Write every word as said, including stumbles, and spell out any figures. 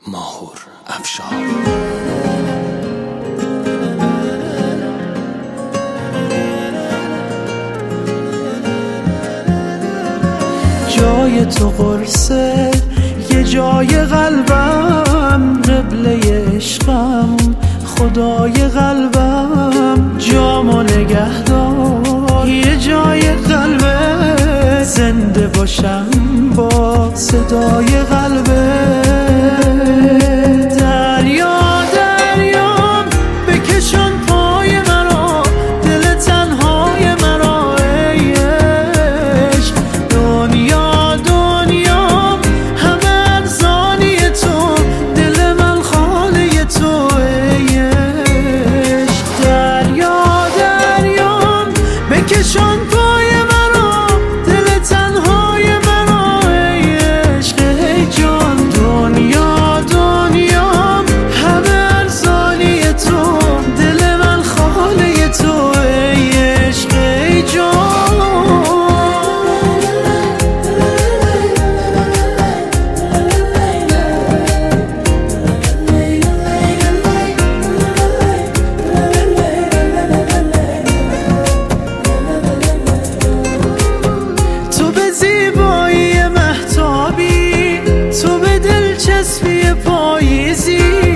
ماهور افشار. جای تو قرصه، یه جای قلبم، قبله عشقم، خدای قلبم، جامو نگهدار یه جای قلبه، زنده باشم با صدای قلبه. دریا دریام بکشان پای مرا، دل تنهای مرا ای عشق. دنیا دنیام همه ارزانی تو، دل من خانه تو ای عشق. دریا دریام بکشان پای مرا، دل تنهای مرا ای عشق ای جان. دنیا دنیام همه ارزانی تو، دل من خانه تو ای عشق ای جان. تو به زیبایی مهتابی، تو به دلچسبی پاییزی،